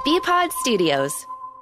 BPod Studios.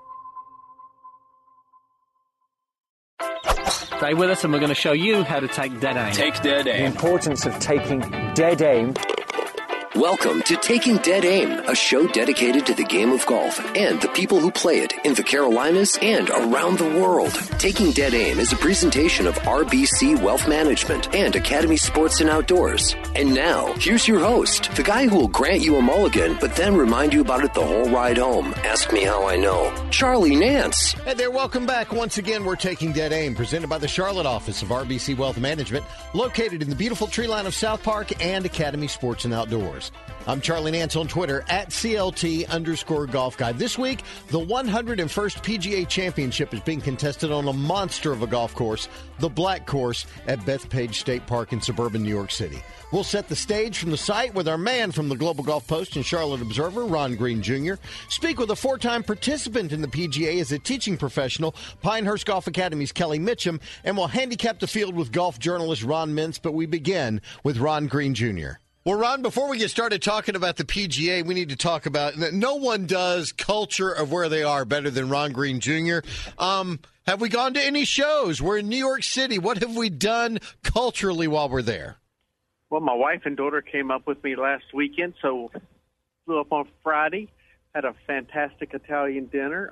Stay with us and we're going to show you how to take dead aim. Take dead aim. The importance of taking dead aim. Welcome to Taking Dead Aim, a show dedicated to the game of golf and the people who play it in the Carolinas and around the world. Taking Dead Aim is a presentation of RBC Wealth Management and Academy Sports and Outdoors. And now, here's your host, the guy who will grant you a mulligan, but then remind you about it the whole ride home. Ask me how I know. Charlie Nance. Hey there, welcome back. Once again, we're Taking Dead Aim, presented by the Charlotte office of RBC Wealth Management, located in the beautiful tree line of South Park and Academy Sports and Outdoors. I'm Charlie Nance on Twitter at CLT_Golf Guide. This week, the 101st PGA Championship is being contested on a monster of a golf course, the Black Course at Bethpage State Park in suburban New York City. We'll set the stage from the site with our man from the Global Golf Post and Charlotte Observer, Ron Green Jr., speak with a four-time participant in the PGA as a teaching professional, Pinehurst Golf Academy's Kelly Mitchum, and we'll handicap the field with golf journalist Ron Mintz, but we begin with Ron Green Jr. Well, Ron, before we get started talking about the PGA, we need to talk about that. No one does culture of where they are better than Ron Green Jr. Have we gone to any shows? We're in New York City. What have we done culturally while we're there? Well, my wife and daughter came up with me last weekend, so flew up on Friday, had a fantastic Italian dinner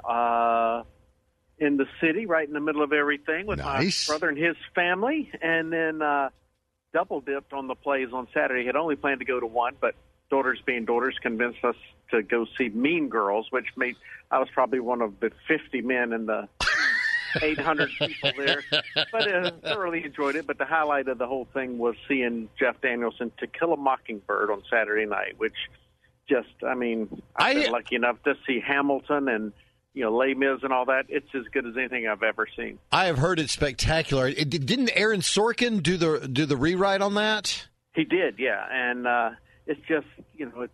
in the city, right in the middle of everything, with nice. My brother and his family, and then double dipped on the plays on Saturday. Had only planned to go to one, but daughters being daughters convinced us to go see Mean Girls, which made I was probably one of the 50 men in the 800 people there. But thoroughly enjoyed it. But the highlight of the whole thing was seeing Jeff Danielson To Kill a Mockingbird on Saturday night, which just, I've been lucky enough to see Hamilton and Les Mis and all that. It's as good as anything I've ever seen. I have heard it's spectacular. Didn't Aaron Sorkin do the rewrite on that? He did, yeah. And it's just, it's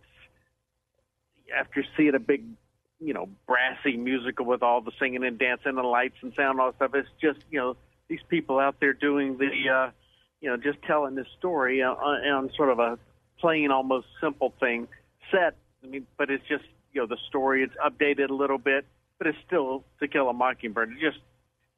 after seeing a big, brassy musical with all the singing and dancing and lights and sound and all that stuff, it's just, these people out there doing the, just telling this story on sort of a plain, almost simple thing set. But it's just, the story, it's updated a little bit. But it's still To Kill a Mockingbird. It just,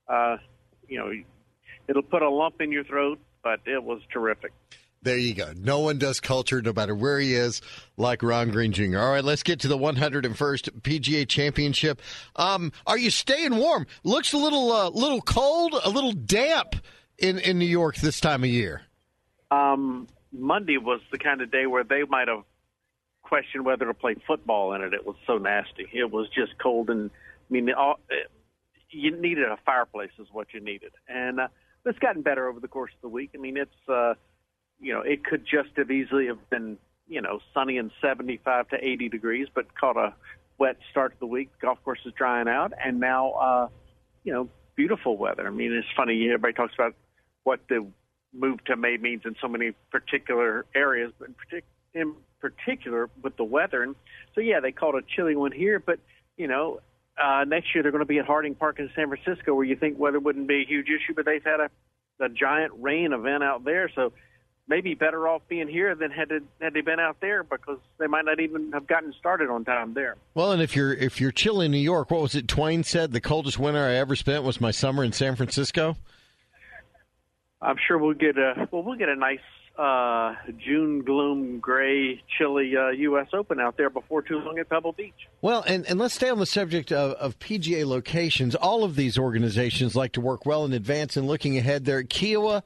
it'll put a lump in your throat, but it was terrific. There you go. No one does culture, no matter where he is, like Ron Green Jr. All right, let's get to the 101st PGA Championship. Are you staying warm? Looks a little cold, a little damp in New York this time of year. Monday was the kind of day where they might have questioned whether to play football in it. It was so nasty. It was just cold, and you needed a fireplace is what you needed. And it's gotten better over the course of the week. It's it could just have easily have been sunny and 75 to 80 degrees, but caught a wet start to the week. The golf course is drying out, and now beautiful weather. It's funny, everybody talks about what the move to May means in so many particular areas, but in particular with the weather. And so, they called a chilly one here, but, next year they're going to be at Harding Park in San Francisco, where you think weather wouldn't be a huge issue, but they've had a giant rain event out there. So maybe better off being here than had they been out there, because they might not even have gotten started on time there. Well, and if you're chilly in New York, what was it Twain said? The coldest winter I ever spent was my summer in San Francisco. I'm sure we'll get a nice June gloom, gray, chilly U.S. Open out there before too long at Pebble Beach. Well, and let's stay on the subject of PGA locations. All of these organizations like to work well in advance and looking ahead. They're at Kiowa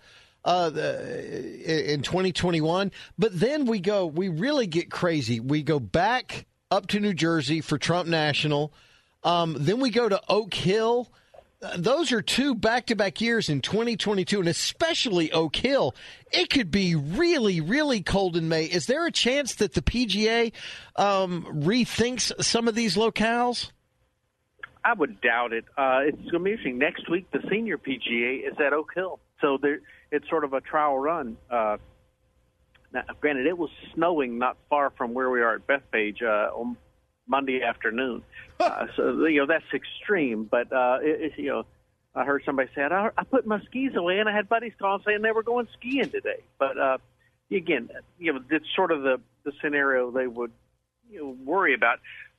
in 2021. But then we really get crazy. We go back up to New Jersey for Trump National. Then we go to Oak Hill. Those are two back-to-back years in 2022, and especially Oak Hill. It could be really, really cold in May. Is there a chance that the PGA rethinks some of these locales? I would doubt it. It's going to be interesting. Next week, the senior PGA is at Oak Hill, so it's sort of a trial run. Now, granted, it was snowing not far from where we are at Bethpage on Monday afternoon. So, that's extreme. But, I heard somebody say, I put my skis away, and I had buddies calling saying they were going skiing today. But, again, it's sort of the scenario they would worry about.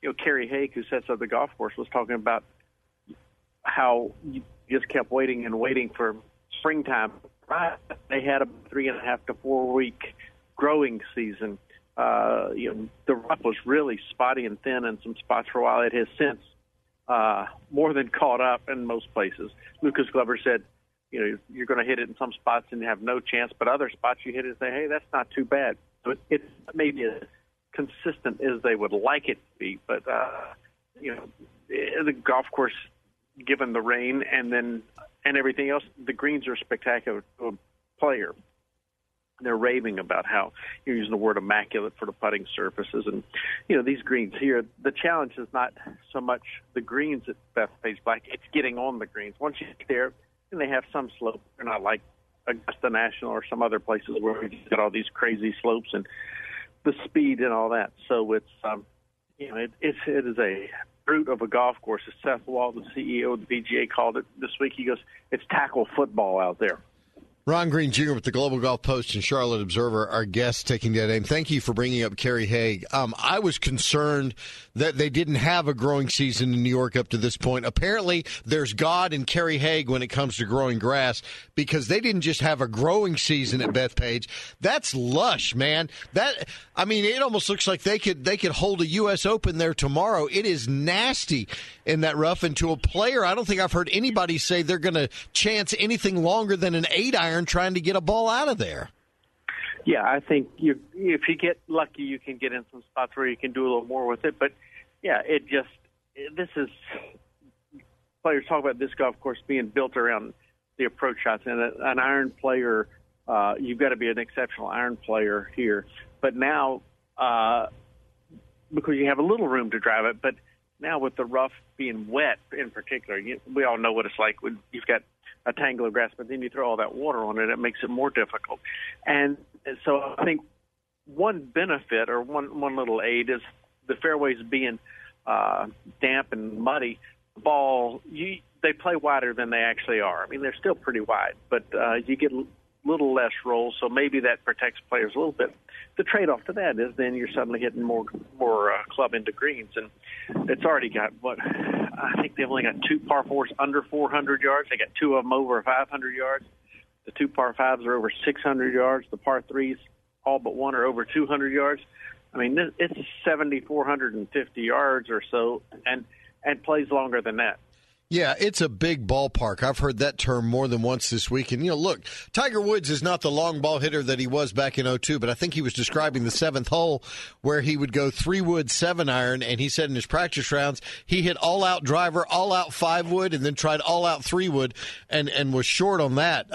Kerry Haig, who sets up the golf course, was talking about how you just kept waiting and waiting for springtime. Right. They had a 3.5 to 4 week growing season. The rough was really spotty and thin in some spots for a while. It has since more than caught up in most places. Lucas Glover said, you're going to hit it in some spots and you have no chance, but other spots you hit it and say, hey, that's not too bad. So it's maybe as consistent as they would like it to be, but the golf course, given the rain and everything else, the greens are spectacular to a player. They're raving about how you're using the word immaculate for the putting surfaces. And, these greens here, the challenge is not so much the greens at Bethpage Black, it's getting on the greens. Once you get there, and they have some slope. They're not like Augusta National or some other places where we get all these crazy slopes and the speed and all that. So it's, it is a brute of a golf course. As Seth Wall, the CEO of the PGA, called it this week. He goes, it's tackle football out there. Ron Green Jr. with the Global Golf Post and Charlotte Observer, our guest taking that aim. Thank you for bringing up Kerry Haig. I was concerned that they didn't have a growing season in New York up to this point. Apparently, there's God in Kerry Haig when it comes to growing grass, because they didn't just have a growing season at Bethpage. That's lush, man. It almost looks like they could hold a U.S. Open there tomorrow. It is nasty in that rough, and to a player, I don't think I've heard anybody say they're going to chance anything longer than an 8-iron trying to get a ball out of there. Yeah, I think if you get lucky, you can get in some spots where you can do a little more with it. But, yeah, players talk about this golf course being built around the approach shots. And an iron player, you've got to be an exceptional iron player here. But now, because you have a little room to drive it, but now with the rough being wet in particular, we all know what it's like when you've got a tangle of grass, but then you throw all that water on it, it makes it more difficult. And so I think one benefit or one little aid is the fairways being damp and muddy. The ball, they play wider than they actually are. I mean, they're still pretty wide, but you get a little less roll, so maybe that protects players a little bit. The trade-off to that is then you're suddenly hitting more club into greens, and it's already got I think they've only got 2 par 4s under 400 yards. They got 2 of them over 500 yards. The 2 par 5s are over 600 yards. The par 3s, all but one, are over 200 yards. I mean, it's 7,450 yards or so, and plays longer than that. Yeah, it's a big ballpark. I've heard that term more than once this week. And, look, Tiger Woods is not the long ball hitter that he was back in 2002, but I think he was describing the 7th hole where he would go 3-wood 7-iron, and he said in his practice rounds he hit all-out driver, all-out 5-wood, and then tried all-out 3-wood and was short on that.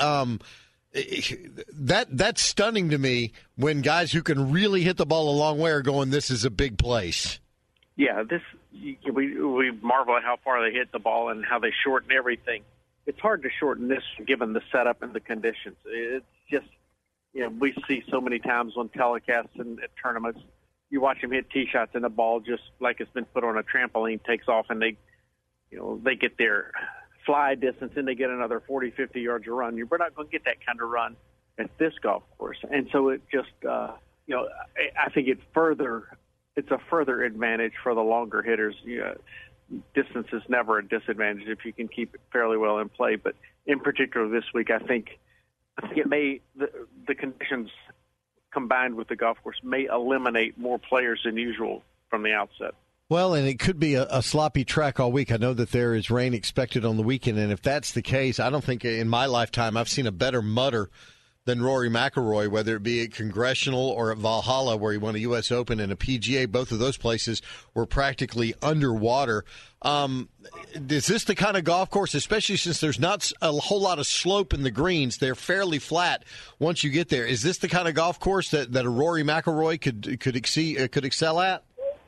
That's stunning to me when guys who can really hit the ball a long way are going, this is a big place. Yeah, we marvel at how far they hit the ball and how they shorten everything. It's hard to shorten this given the setup and the conditions. It's just, we see so many times on telecasts and at tournaments, you watch them hit tee shots and the ball just like it's been put on a trampoline takes off, and they get their fly distance and they get another 40, 50 yards of run. We're not going to get that kind of run at this golf course. And so it just, I think it's a further advantage for the longer hitters. Distance is never a disadvantage if you can keep it fairly well in play. But in particular this week, I think it may the conditions combined with the golf course may eliminate more players than usual from the outset. Well, and it could be a sloppy track all week. I know that there is rain expected on the weekend, and if that's the case, I don't think in my lifetime I've seen a better mutter than Rory McIlroy, whether it be at Congressional or at Valhalla, where he won a U.S. Open and a PGA. Both of those places were practically underwater. Is this the kind of golf course, especially since there's not a whole lot of slope in the greens, they're fairly flat once you get there. Is this the kind of golf course that a Rory McIlroy could excel at?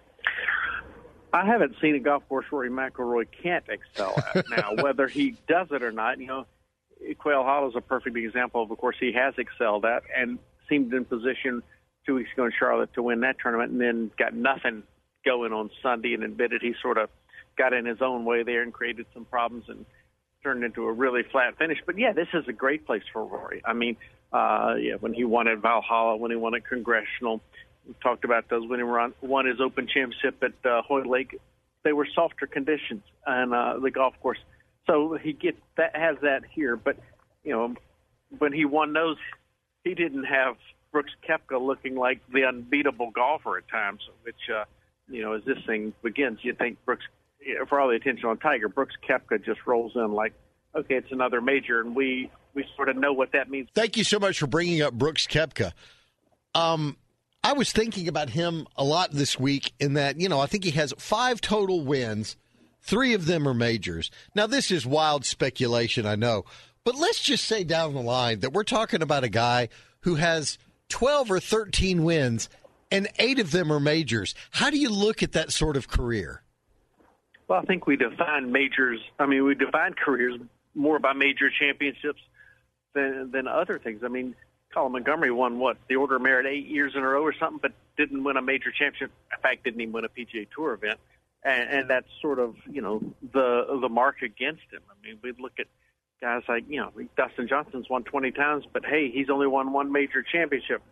I haven't seen a golf course Rory McIlroy can't excel at. Now, whether he does it or not, Quail Hollow is a perfect example of course, he has excelled at and seemed in position 2 weeks ago in Charlotte to win that tournament, and then got nothing going on Sunday and admitted he sort of got in his own way there and created some problems and turned into a really flat finish. But, yeah, this is a great place for Rory. I mean, when he won at Valhalla, when he won at Congressional, we talked about those when he won his Open Championship at Hoyle Lake. They were softer conditions on the golf course, so he has that here. But when he won those, he didn't have Brooks Koepka looking like the unbeatable golfer at times. Which as this thing begins, you think Brooks, for all the attention on Tiger, Brooks Koepka just rolls in like, okay, it's another major, and we sort of know what that means. Thank you so much for bringing up Brooks Koepka. I was thinking about him a lot this week in that, I think he has 5 total wins. 3 of them are majors. Now, this is wild speculation, I know. But let's just say down the line that we're talking about a guy who has 12 or 13 wins, and 8 of them are majors. How do you look at that sort of career? Well, I think we define majors. We define careers more by major championships than other things. Colin Montgomery won the Order of Merit 8 years in a row or something, but didn't win a major championship. In fact, didn't even win a PGA Tour event, and that's sort of the mark against him. We look at guys like Dustin Johnson's won 20 times, but hey, he's only won 1 major championship.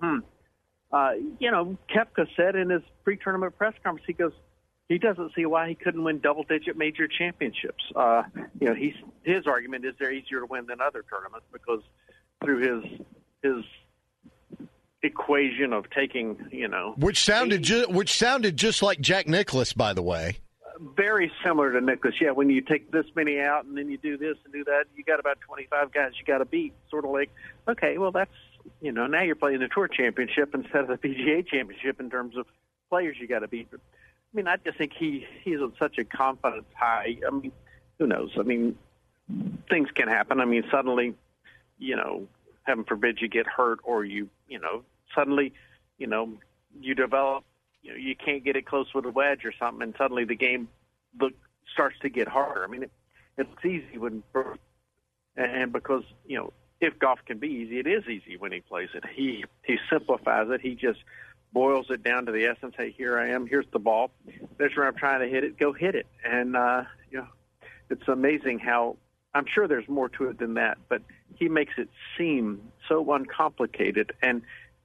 Koepka said in his pre-tournament press conference, he goes, he doesn't see why he couldn't win double-digit major championships. His argument is they're easier to win than other tournaments because through his equation of taking, which sounded just like Jack Nicklaus, by the way. Very similar to Nicklaus. Yeah, when you take this many out and then you do this and do that, you got about 25 guys you got to beat. Sort of like, okay, well that's now you're playing the Tour Championship instead of the PGA Championship in terms of players you got to beat. But, I just think he's on such a confidence high. Who knows? Things can happen. Suddenly, heaven forbid you get hurt or suddenly, you develop, you can't get it close with a wedge or something, and suddenly the game starts to get harder. It's easy and because, if golf can be easy, it is easy when he plays it. He simplifies it. He just boils it down to the essence. Hey, here I am. Here's the ball. There's where I'm trying to hit it. Go hit it. And, it's amazing how I'm sure there's more to it than that, but he makes it seem so uncomplicated. And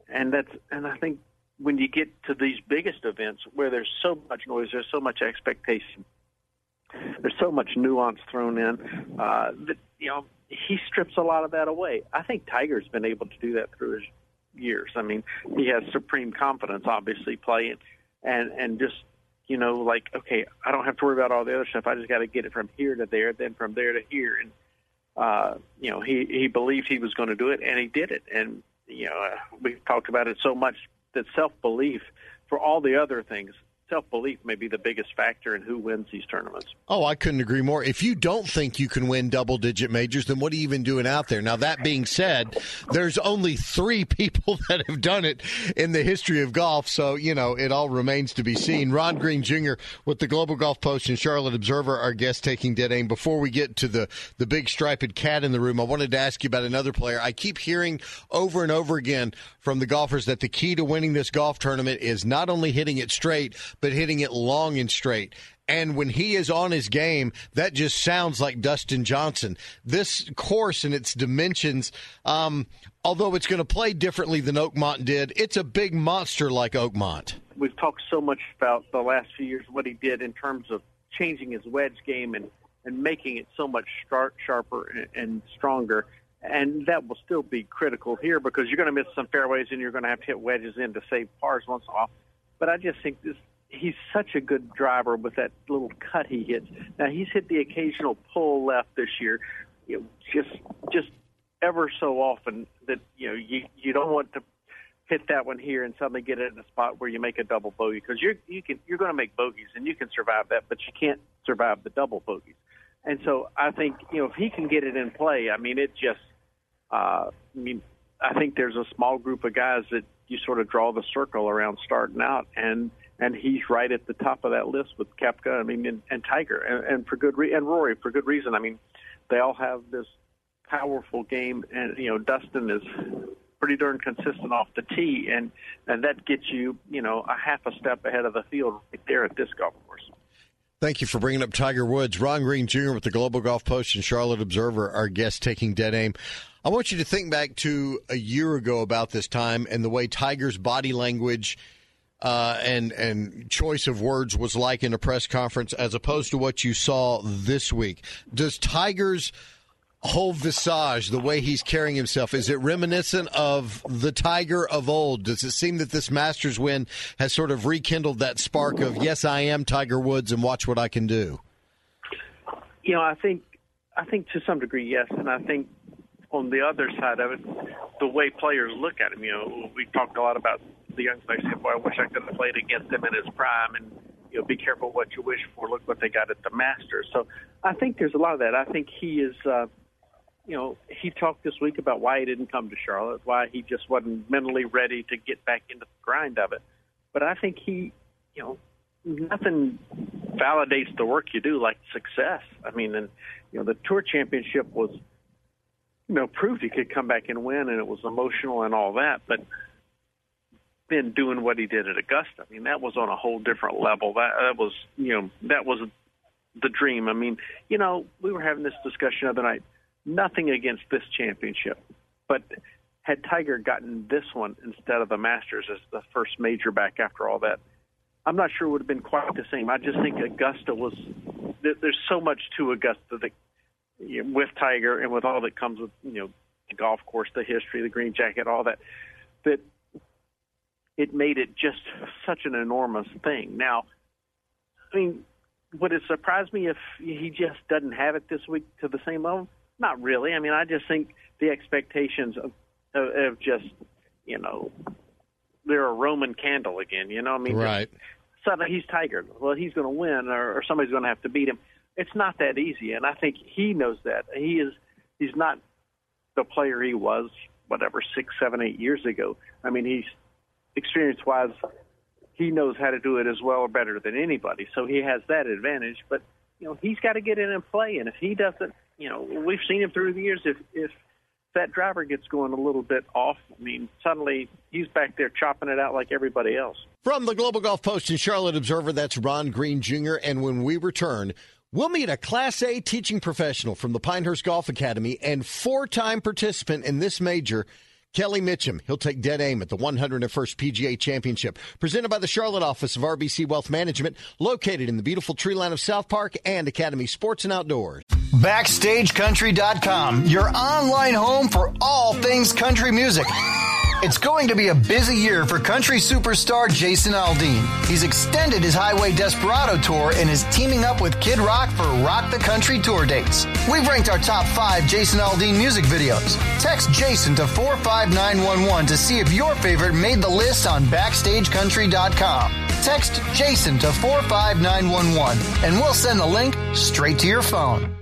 I think when you get to these biggest events where there's so much noise, there's so much expectation, there's so much nuance thrown in, that, he strips a lot of that away. I think Tiger's been able to do that through his years. He has supreme confidence, obviously, playing and just, okay, I don't have to worry about all the other stuff. I just got to get it from here to there, then from there to here. And, he believed he was going to do it, and he did it. And, we've talked about it so much that self-belief, for all the other things, self-belief may be the biggest factor in who wins these tournaments. Oh, I couldn't agree more. If you don't think you can win double-digit majors, then what are you even doing out there? Now, that being said, there's only 3 people that have done it in the history of golf, so, it all remains to be seen. Ron Green Jr. with the Global Golf Post and Charlotte Observer, our guest taking dead aim. Before we get to the big striped cat in the room, I wanted to ask you about another player. I keep hearing over and over again from the golfers that the key to winning this golf tournament is not only hitting it straight, but hitting it long and straight. And when he is on his game, that just sounds like Dustin Johnson. This course and its dimensions, although it's going to play differently than Oakmont did, it's a big monster like Oakmont. We've talked so much about the last few years, what he did in terms of changing his wedge game and making it so much sharper and stronger. And that will still be critical here because you're going to miss some fairways and you're going to have to hit wedges in to save pars once in a while. But I just think he's such a good driver with that little cut he hits. Now, he's hit the occasional pull left this year, just ever so often that, you don't want to hit that one here and suddenly get it in a spot where you make a double bogey because you're going to make bogeys and you can survive that, but you can't survive the double bogeys. And so I think, if he can get it in play, I think there's a small group of guys that you sort of draw the circle around starting out, and he's right at the top of that list with Koepka, and Tiger, and for good and Rory for good reason. They all have this powerful game, and Dustin is pretty darn consistent off the tee, and that gets you a half a step ahead of the field right there at this golf course. Thank you for bringing up Tiger Woods. Ron Green Jr. with the Global Golf Post and Charlotte Observer, our guest taking dead aim. I want you to think back to a year ago about this time and the way Tiger's body language and choice of words was like in a press conference as opposed to what you saw this week. Does Tiger's whole visage, the way he's carrying himself, is it reminiscent of the Tiger of old? Does it seem that this Masters win has sort of rekindled that spark of, yes, I am Tiger Woods and watch what I can do? I think to some degree, yes. And I think on the other side of it, the way players look at him, we talked a lot about the young players saying, boy, I wish I could have played against him in his prime, and be careful what you wish for. Look what they got at the Masters. So I think there's a lot of that. I think he is, he talked this week about why he didn't come to Charlotte, why he just wasn't mentally ready to get back into the grind of it. But I think nothing validates the work you do like success. I mean, and the Tour Championship was, proved he could come back and win, and it was emotional and all that. But then doing what he did at Augusta, I mean, that was on a whole different level. That was the dream. I mean, we were having this discussion the other night. Nothing against this championship, but had Tiger gotten this one instead of the Masters as the first major back after all that, I'm not sure it would have been quite the same. I just think Augusta was – there's so much to Augusta that, with Tiger and with all that comes with, the golf course, the history, the green jacket, all that, that it made it just such an enormous thing. Now, I mean, would it surprise me if he just doesn't have it this week to the same level? Not really. I mean, I just think the expectations of just, they're a Roman candle again, I mean, right. Suddenly he's Tiger. Well, he's going to win or somebody's going to have to beat him. It's not that easy, and I think he knows that. He's not the player he was, 6, 7, 8 years ago. I mean, he's experience-wise, he knows how to do it as well or better than anybody, so he has that advantage. But, he's got to get in and play, and if he doesn't, we've seen him through the years. If that driver gets going a little bit off, I mean, suddenly he's back there chopping it out like everybody else. From the Global Golf Post and Charlotte Observer, that's Ron Green Jr. And when we return, we'll meet a Class A teaching professional from the Pinehurst Golf Academy and 4-time participant in this major, Kelly Mitchum. He'll take dead aim at the 101st PGA Championship, presented by the Charlotte office of RBC Wealth Management, located in the beautiful tree line of South Park and Academy Sports and Outdoors. BackstageCountry.com, your online home for all things country music. It's going to be a busy year for country superstar Jason Aldean. He's extended his Highway Desperado tour and is teaming up with Kid Rock for Rock the Country tour dates. We've ranked our top 5 Jason Aldean music videos. Text Jason to 45911 to see if your favorite made the list on BackstageCountry.com. Text Jason to 45911 and we'll send the link straight to your phone.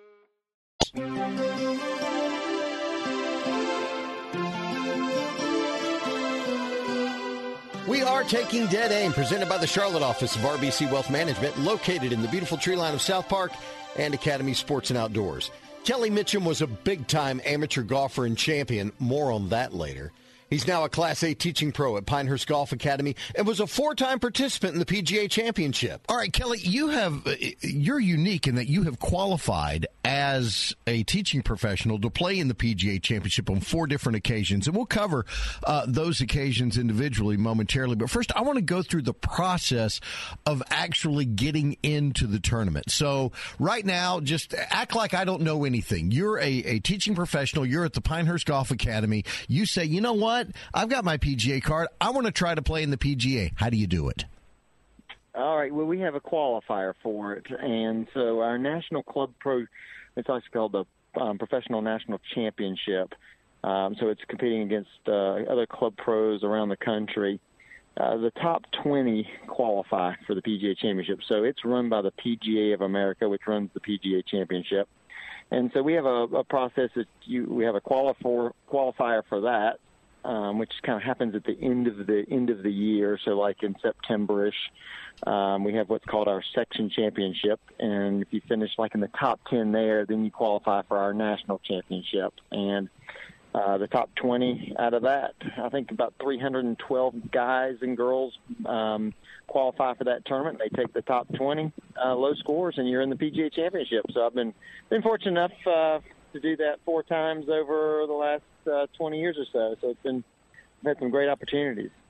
We are taking dead aim, presented by the Charlotte office of RBC Wealth Management, located in the beautiful tree line of South Park and Academy Sports and Outdoors. Kelly Mitchum was a big-time amateur golfer and champion. More on that later. He's now a Class A teaching pro at Pinehurst Golf Academy and was a 4-time participant in the PGA Championship. All right, Kelly, you're unique in that you have qualified as a teaching professional to play in the PGA Championship on 4 different occasions, and we'll cover those occasions individually momentarily. But first, I want to go through the process of actually getting into the tournament. So right now, just act like I don't know anything. You're a teaching professional. You're at the Pinehurst Golf Academy. You say, you know what? I've got my PGA card. I want to try to play in the PGA. How do you do it? All right. Well, we have a qualifier for it. And so our National Club Pro, it's actually called the Professional National Championship. So it's competing against other club pros around the country. The top 20 qualify for the PGA Championship. So it's run by the PGA of America, which runs the PGA Championship. And so we have a process that we have a qualifier for that. Which kind of happens at the end of the year. So like in September-ish, we have what's called our section championship. And if you finish like in the top 10 there, then you qualify for our national championship. And the top 20 out of that, I think about 312 guys and girls qualify for that tournament. They take the top 20 low scores, and you're in the PGA Championship. So I've been fortunate enough to do that 4 times over the last 20 years or so. So I've had some great opportunities.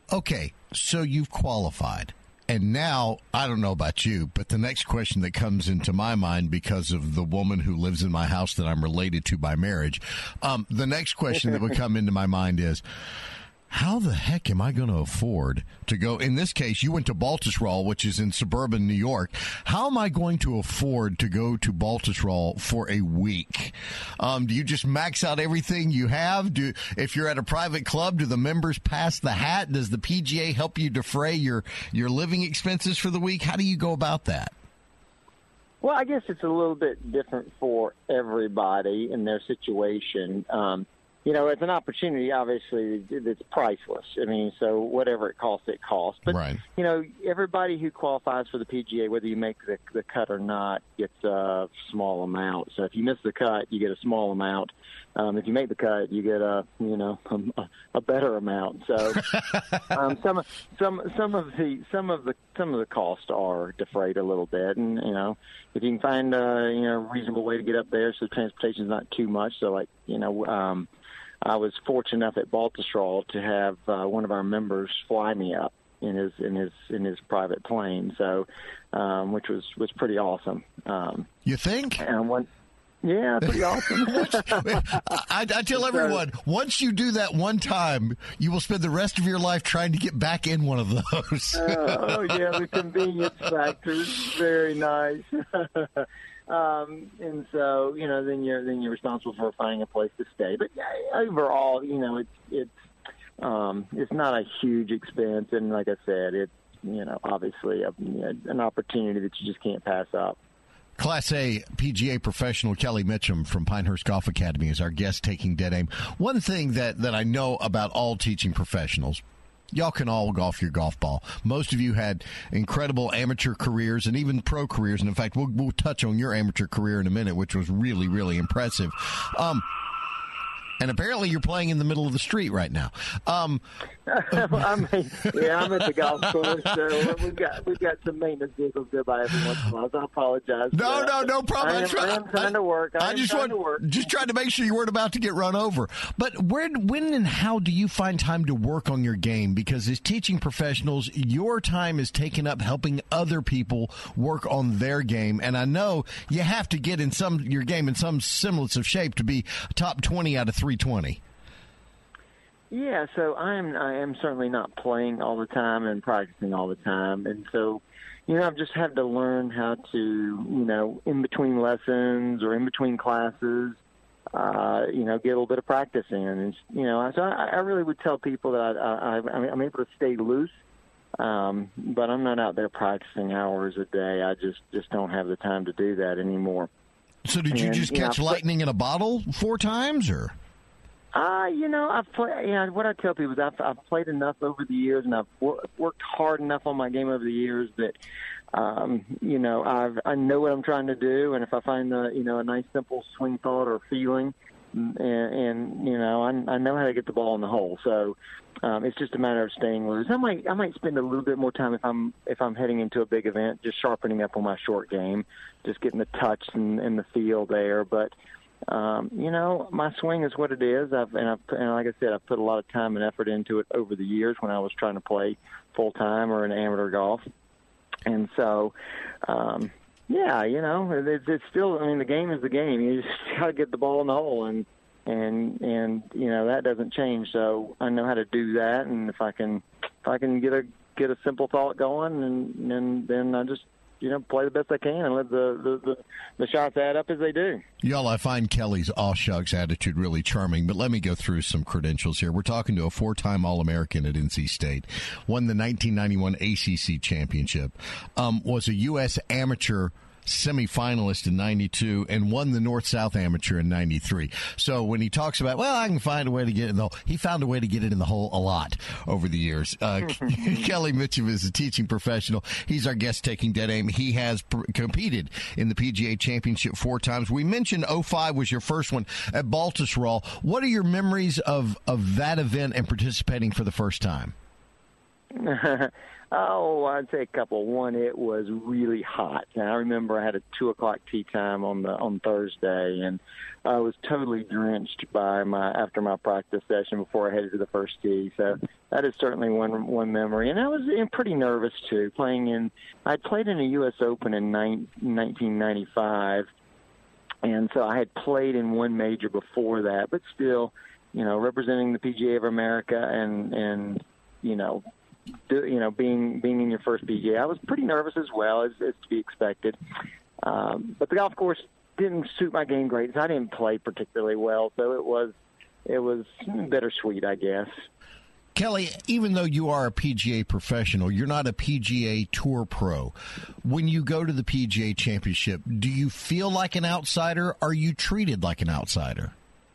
Okay, so you've qualified. And now, I don't know about you, but the next question that comes into my mind because of the woman who lives in my house that I'm related to by marriage, the next question that would come into my mind is, how the heck am I going to afford to go? In this case, you went to Baltusrol, which is in suburban New York. How am I going to afford to go to Baltusrol for a week? Do you just max out everything you have? If you're at a private club, do the members pass the hat? Does the PGA help you defray your living expenses for the week? How do you go about that? Well, I guess it's a little bit different for everybody in their situation. It's an opportunity, obviously, that's priceless. I mean, so whatever it costs, it costs. But, right. Everybody who qualifies for the PGA, whether you make the cut or not, gets a small amount. So if you miss the cut, you get a small amount. If you make the cut, you get a better amount. So some of the costs are defrayed a little bit, and if you can find a reasonable way to get up there, so transportation is not too much. So I was fortunate enough at Baltusrol to have one of our members fly me up in his private plane, so which was pretty awesome. You think? Yeah, pretty awesome. I tell everyone, once you do that one time, you will spend the rest of your life trying to get back in one of those. The convenience factor is very nice. And so, then you're responsible for finding a place to stay. But overall, it's not a huge expense, and like I said, it's obviously an opportunity that you just can't pass up. Class A PGA professional Kelly Mitchum from Pinehurst Golf Academy is our guest taking Dead Aim. One thing that I know about all teaching professionals, y'all can all golf your golf ball. Most of you had incredible amateur careers and even pro careers. And in fact, we'll touch on your amateur career in a minute, which was really, really impressive. And apparently you're playing in the middle of the street right now. I'm at the golf course, so we've got some maintenance vehicles there by every once in a while. So I apologize. No problem. I'm trying to work. Just trying to make sure you weren't about to get run over. But when and how do you find time to work on your game? Because as teaching professionals, your time is taken up helping other people work on their game. And I know you have to get your game in some semblance of shape to be top 20 out of 320. Yeah, so I am certainly not playing all the time and practicing all the time, and so I've just had to learn how to in between lessons or in between classes, get a little bit of practice in, and so I really would tell people that I'm able to stay loose, but I'm not out there practicing hours a day. I just don't have the time to do that anymore. So did you just catch lightning in a bottle 4 times, or? I've played. What I tell people is I've played enough over the years, and I've worked hard enough on my game over the years that, I know what I'm trying to do, and if I find a nice simple swing thought or feeling, and I know how to get the ball in the hole. So it's just a matter of staying loose. I might spend a little bit more time if I'm heading into a big event, just sharpening up on my short game, just getting the touch and the feel there, but. My swing is what it is. And like I said, I've put a lot of time and effort into it over the years when I was trying to play full time or in amateur golf. And so, it's still. I mean, the game is the game. You just got to get the ball in the hole, and that doesn't change. So I know how to do that, and if I can get a simple thought going, and then I just. Play the best I can and let the shots add up as they do. Y'all, I find Kelly's aw-shucks attitude really charming, but let me go through some credentials here. We're talking to a 4-time All-American at NC State, won the 1991 ACC championship, was a U.S. amateur semifinalist in 92 and won the North-South Amateur in 93. So when he talks about, I can find a way to get it in the hole, he found a way to get it in the hole a lot over the years. Kelly Mitchum is a teaching professional. He's our guest taking Dead Aim. He has competed in the PGA Championship 4 times. We mentioned 05 was your first one at Baltusrol. What are your memories of that event and participating for the first time? Oh, I'd say a couple. One, it was really hot. And I remember I had a 2:00 tee time on Thursday, and I was totally drenched after my practice session before I headed to the first tee. So that is certainly one memory. And I was pretty nervous too. I'd played in a U.S. Open in 1995, and so I had played in one major before that, but still, representing the PGA of America and being in your first PGA, I was pretty nervous as well, as to be expected. But the golf course didn't suit my game great, so I didn't play particularly well. So it was bittersweet, I guess. Kelly, even though you are a PGA professional, you're not a PGA Tour pro. When you go to the PGA Championship, do you feel like an outsider? Are you treated like an outsider?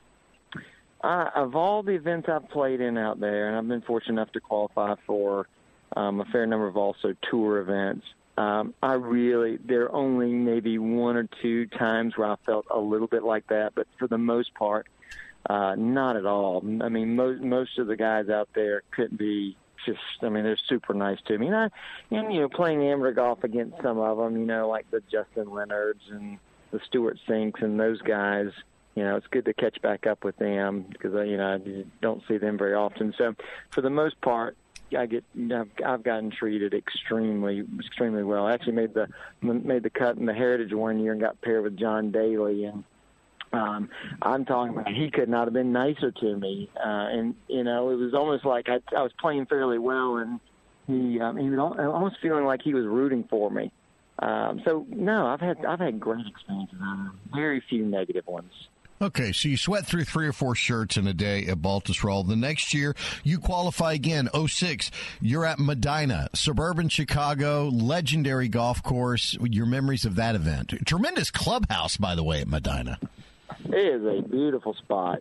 Of all the events I've played in out there, and I've been fortunate enough to qualify for a fair number of also tour events, there are only maybe one or two times where I felt a little bit like that, but for the most part, not at all. I mean, most of the guys out there couldn't be they're super nice to me. And playing amateur golf against some of them, like the Justin Leonards and the Stuart Sinks and those guys, it's good to catch back up with them because, I don't see them very often. So for the most part, I've gotten treated extremely well. I actually made the cut in the Heritage one year and got paired with John Daly, and I'm talking about he could not have been nicer to me. It was almost like I was playing fairly well, and he was almost feeling like he was rooting for me. So no, I've had great experiences. Very few negative ones. Okay, so you sweat through 3 or 4 shirts in a day at Baltusrol. The next year, you qualify again, 2006. You're at Medina, suburban Chicago, legendary golf course. Your memories of that event. Tremendous clubhouse, by the way, at Medina. It is a beautiful spot.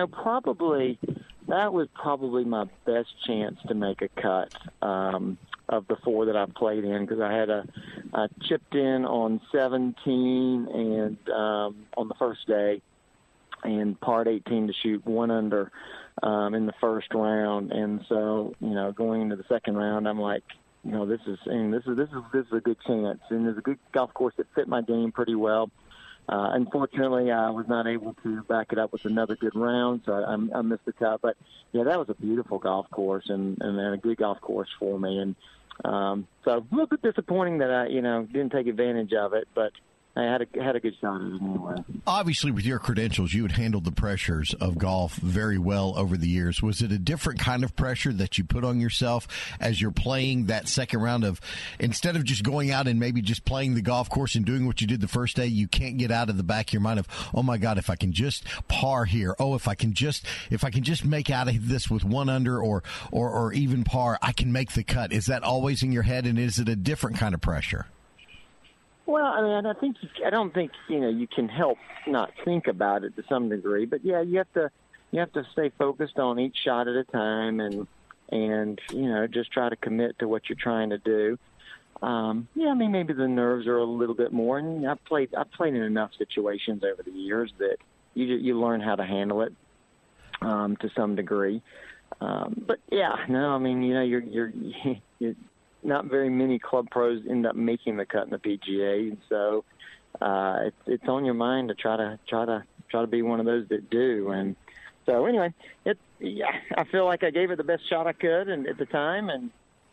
That was probably my best chance to make a cut of the 4 that I played in, because I chipped in on 17 and on the first day, and parred 18 to shoot 1 under in the first round. And so, going into the second round, I'm like, this is a good chance, and there's a good golf course that fit my game pretty well. Unfortunately, I was not able to back it up with another good round, so I missed the cut. But yeah, that was a beautiful golf course and a good golf course for me. And so a little bit disappointing that I didn't take advantage of it, but I had a good shot at it anyway. Obviously, with your credentials, you had handled the pressures of golf very well over the years. Was it a different kind of pressure that you put on yourself as you're playing that second round of, instead of just going out and maybe just playing the golf course and doing what you did the first day, you can't get out of the back of your mind of, oh my God, if I can just par here, if I can just make out of this with 1 under or even par, I can make the cut. Is that always in your head, and is it a different kind of pressure? Well, I mean, I don't think you can help not think about it to some degree, but yeah, you have to stay focused on each shot at a time, and just try to commit to what you're trying to do. I mean, maybe the nerves are a little bit more, and I've played in enough situations over the years that you learn how to handle it to some degree. But yeah, no, I mean, you're not very many club pros end up making the cut in the PGA, and so it's on your mind to try to be one of those that do. And so anyway, I feel like I gave it the best shot I could, and at the time, and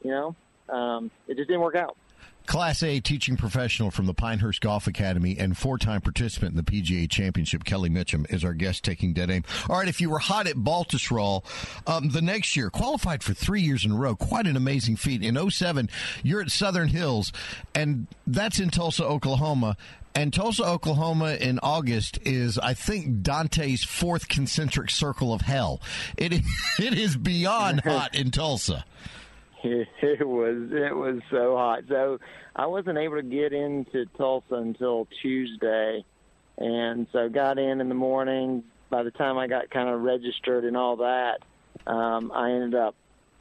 it just didn't work out. Class A teaching professional from the Pinehurst Golf Academy and 4-time participant in the PGA Championship, Kelly Mitchum, is our guest taking Dead Aim. All right, if you were hot at Baltusrol the next year, qualified for 3 years in a row, quite an amazing feat. In 2007, you're at Southern Hills, and that's in Tulsa, Oklahoma. And Tulsa, Oklahoma in August is, I think, Dante's 4th concentric circle of hell. It is beyond hot in Tulsa. It was so hot. So I wasn't able to get into Tulsa until Tuesday, and so got in the morning. By the time I got kind of registered and all that, I ended up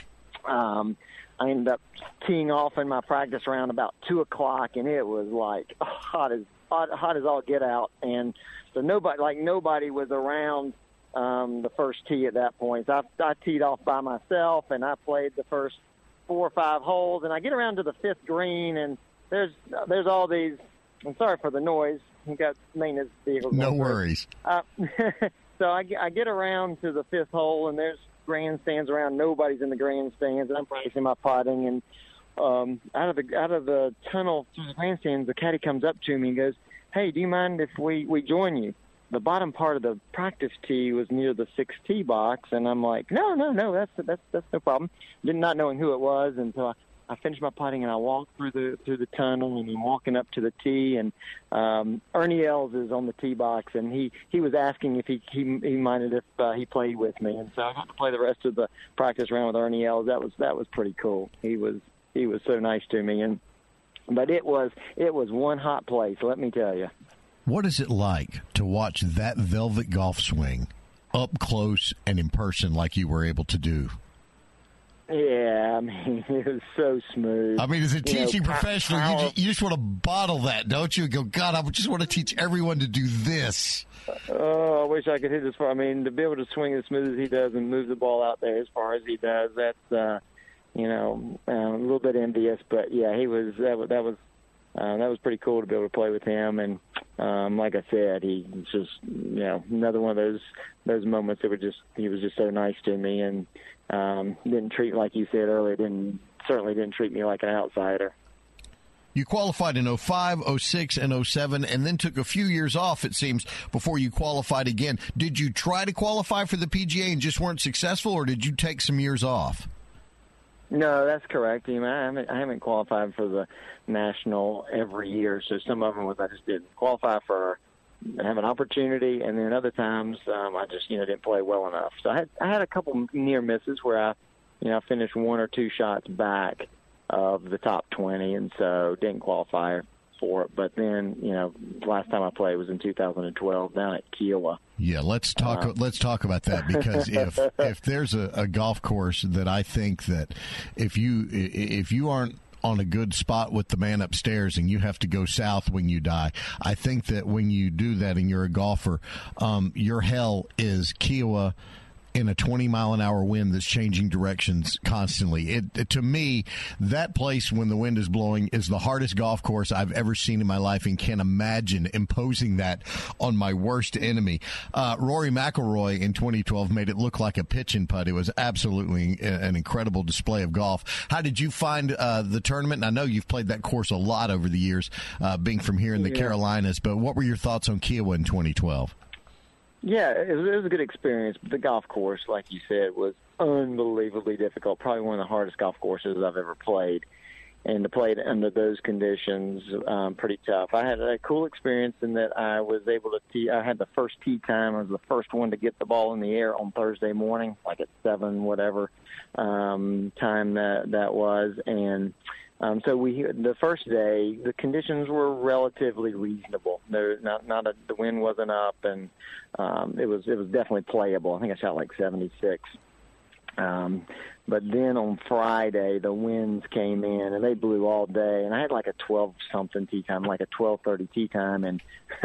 teeing off in my practice round about 2:00, and it was like hot as all get out. And so nobody was around the first tee at that point. So I teed off by myself, and I played the first 4 or 5 holes, and I get around to the 5th green, and there's all these. I'm sorry for the noise. You got maintenance vehicles. No worries. So I get around to the 5th hole, and there's grandstands around. Nobody's in the grandstands, and I'm practicing my putting. And out of the tunnel through the grandstands, the caddy comes up to me and goes, "Hey, do you mind if we join you?" The bottom part of the practice tee was near the 6th tee box, and I'm like, no, that's no problem. Not knowing who it was until I finished my putting, and I walked through the tunnel, and I'm walking up to the tee, and Ernie Els is on the tee box, and he was asking if he minded if he played with me, and so I got to play the rest of the practice round with Ernie Els. That was pretty cool. He was so nice to me, but it was one hot place, let me tell you. What is it like to watch that velvet golf swing up close and in person like you were able to do? Yeah, I mean, it was so smooth. I mean, as a teaching professional, you just want to bottle that, don't you? And go, God, I just want to teach everyone to do this. Oh, I wish I could hit as far. I mean, to be able to swing as smooth as he does and move the ball out there as far as he does, that's, a little bit envious. But, yeah, that was pretty cool to be able to play with him. And like I said, he was just, another one of those moments that he was just so nice to me, and didn't treat, like you said earlier, certainly didn't treat me like an outsider. You qualified in 05, 06, and 07, and then took a few years off, it seems, before you qualified again. Did you try to qualify for the PGA and just weren't successful, or did you take some years off? No, that's correct. I haven't qualified for the National every year, so some of them I just didn't qualify for, have an opportunity, and then other times I just didn't play well enough. So I had a couple near misses where I finished 1 or 2 shots back of the top 20, and so didn't qualify for it. But then last time I played was in 2012 down at Kiowa. Yeah, let's talk about that, because if there's a golf course that I think that if you aren't on a good spot with the man upstairs and you have to go south when you die, I think that when you do that and you're a golfer, your hell is Kiowa in a 20-mile-an-hour wind that's changing directions constantly. To me, that place when the wind is blowing is the hardest golf course I've ever seen in my life, and can't imagine imposing that on my worst enemy. Rory McIlroy in 2012 made it look like a pitch and putt. It was absolutely an incredible display of golf. How did you find the tournament? And I know you've played that course a lot over the years, being from here in the Carolinas, but what were your thoughts on Kiowa in 2012? Yeah, it was a good experience. The golf course, like you said, was unbelievably difficult. Probably one of the hardest golf courses I've ever played. And to play it under those conditions, pretty tough. I had a cool experience in that I was able to tee. I had the first tee time. I was the first one to get the ball in the air on Thursday morning, like at 7, whatever time that was. And so the first day, the conditions were relatively reasonable. The wind wasn't up, and it was definitely playable. I think I shot like 76. But then on Friday, the winds came in, and they blew all day. And I had like a 12-something tee time, like a 12:30 tee time, and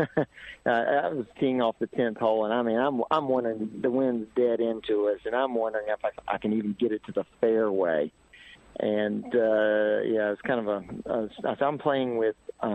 I was teeing off the 10th hole. And I mean, I'm wondering, the wind's dead into us, and I'm wondering if I can even get it to the fairway. And it's kind of I'm playing with.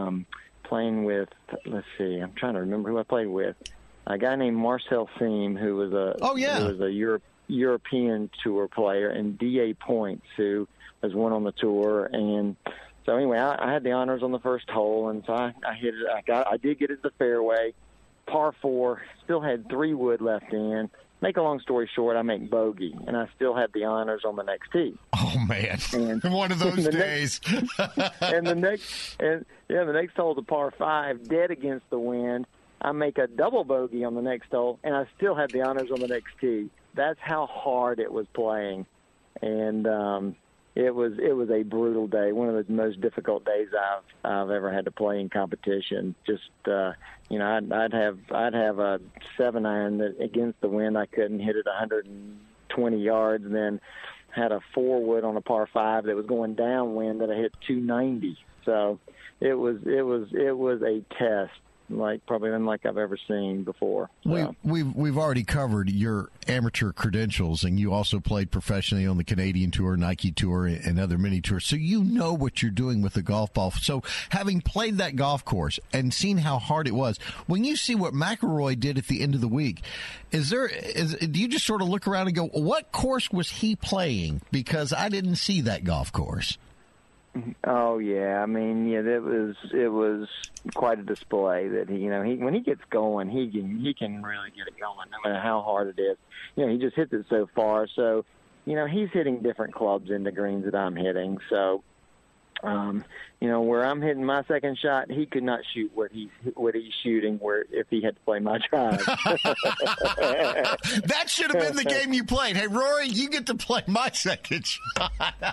Let's see, I'm trying to remember who I played with. A guy named Marcel Thiem, who was a European tour player, and D.A. Points, who was one on the tour. And so anyway, I had the honors on the first hole, and so I hit it. I did get it to the fairway, par 4. Still had 3 wood left in. Make a long story short, I make bogey, and I still had the honors on the next tee. Oh man, and one of those days. The next hole's a par 5, dead against the wind. I make a double bogey on the next hole, and I still had the honors on the next tee. That's how hard it was playing, and it was a brutal day. One of the most difficult days I've ever had to play in competition. Just I'd have a 7-iron that against the wind I couldn't hit it 120 yards, and then had a 4-wood on a par 5 that was going downwind that I hit 290. So it was a test probably unlike I've ever seen before. So. We've already covered your amateur credentials, and you also played professionally on the Canadian Tour, Nike Tour, and other mini tours. So you know what you're doing with the golf ball. So having played that golf course and seen how hard it was, when you see what McIlroy did at the end of the week, do you just sort of look around and go, what course was he playing? Because I didn't see that golf course. Oh yeah, I mean, yeah, it was quite a display that he when he gets going, he can really get it going, no matter how hard it is. He just hits it so far. So, he's hitting different clubs in the greens that I'm hitting. So, where I'm hitting my second shot, he could not shoot what he's shooting. Where if he had to play my drive, that should have been the game you played. Hey, Rory, you get to play my second shot.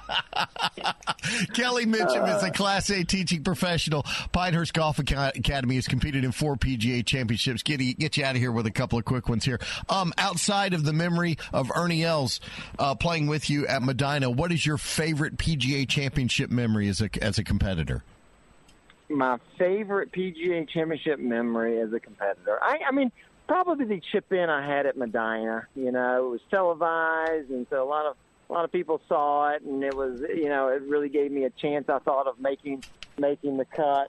Kelly Mitchum is a Class A teaching professional. Pinehurst Golf Academy has competed in 4 PGA championships. Get you out of here with a couple of quick ones here. Outside of the memory of Ernie Els playing with you at Medina, what is your favorite PGA championship memory as a competitor? My favorite PGA championship memory as a competitor, I mean, probably the chip in I had at Medina. It was televised, and so a lot of people saw it, and it was, it really gave me a chance, I thought, of making the cut.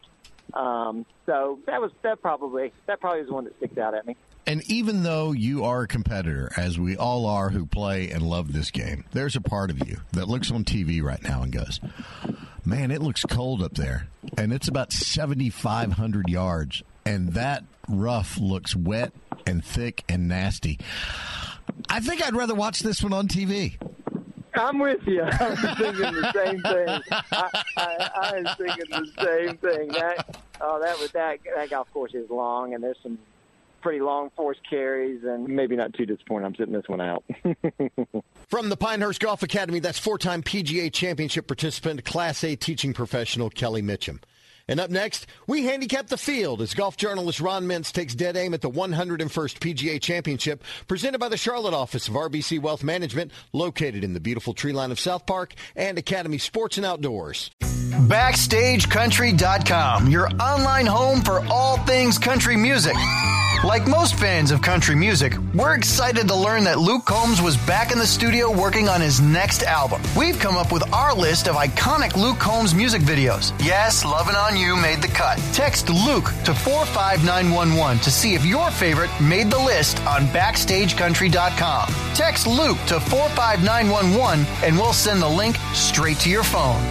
So that probably is one that sticks out at me. And even though you are a competitor, as we all are who play and love this game, there's a part of you that looks on TV right now and goes, man, it looks cold up there. And it's about 7,500 yards. And that rough looks wet and thick and nasty. I think I'd rather watch this one on TV. I'm with you. I'm thinking the same thing. I was thinking the same thing. That golf course is long, and there's some pretty long force carries, and maybe not too disappointed I'm sitting this one out. From the Pinehurst Golf Academy, that's 4-time PGA Championship participant, Class A teaching professional Kelly Mitchum. And up next, we handicap the field as golf journalist Ron Mintz takes dead aim at the 101st PGA Championship, presented by the Charlotte office of RBC Wealth Management, located in the beautiful tree line of South Park and Academy Sports and Outdoors. BackstageCountry.com, your online home for all things country music. Like most fans of country music, we're excited to learn that Luke Combs was back in the studio working on his next album. We've come up with our list of iconic Luke Combs music videos. Yes, Lovin' On You made the cut. Text Luke to 45911 to see if your favorite made the list on BackstageCountry.com. Text Luke to 45911 and we'll send the link straight to your phone.